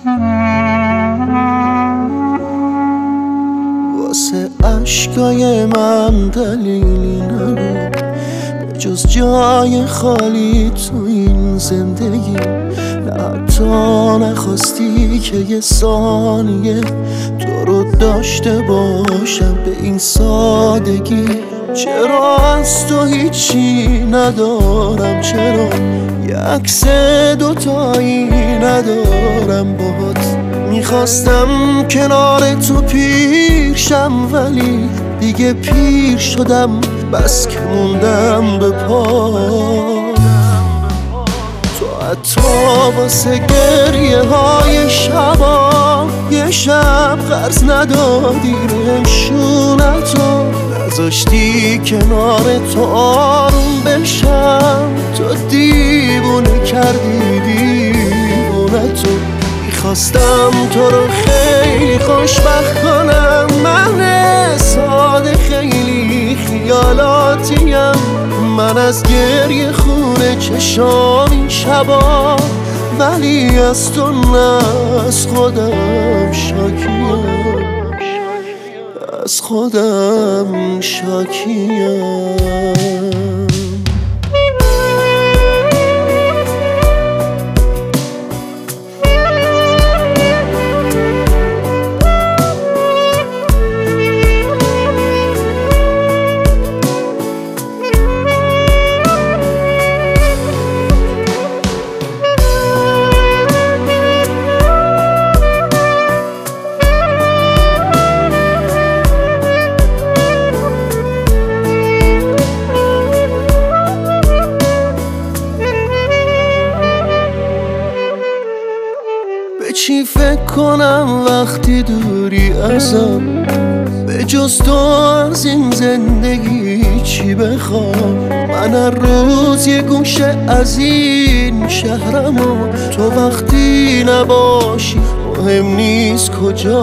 واسه عشقای من دلیلی نبود جز جای خالی تو این زندگی. نه حتی نخواستی که یه ثانیه تو رو داشته باشم به این سادگی. چرا از تو هیچی ندارم؟ چرا یه عکس دوتایی ندارم باهات؟ میخواستم کنار تو پیرشم ولی دیگه پیر شدم، بس که موندم به پا. تو حتی واسه گریه های شبا یه شب قرض ندادی نشونتو، نذاشتی کنار تو آروم بشم. تو دیوونه کردی دیوونتو. میخواستم تو رو خیلی خوشبخت کنم، من ساده خیلی خیالاتیم. من از گریه خونه چشام این شبا، ولی از تو نه از خودم شاکیم، از خودم شاکیم. چی فکر کنم وقتی دوری ازم؟ به جز تو از این زندگی چی بخوام؟ من هر روز یه گوشه از این شهرم و تو وقتی نباشی مهم نیست کجا.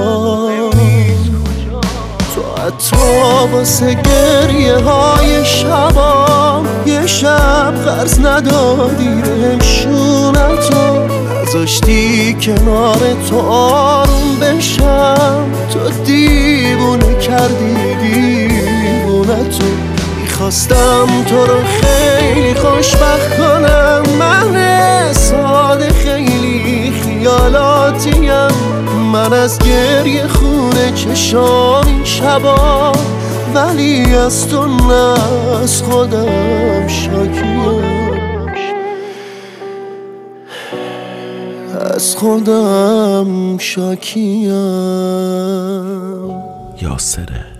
تو حتی واسه گریه های شبا یه شب قرض ندادی نشونتو، نذاشتی کنار تو آروم بشم. تو دیوونه کردی دیوونتو. میخواستم تو رو خیلی خوشبخت کنم، من ساده خیلی خیالاتیم. من از گریه خونه چشام این شبا، ولی از تو نه از خودم شاکیم، از خودم شاکیم. یاسر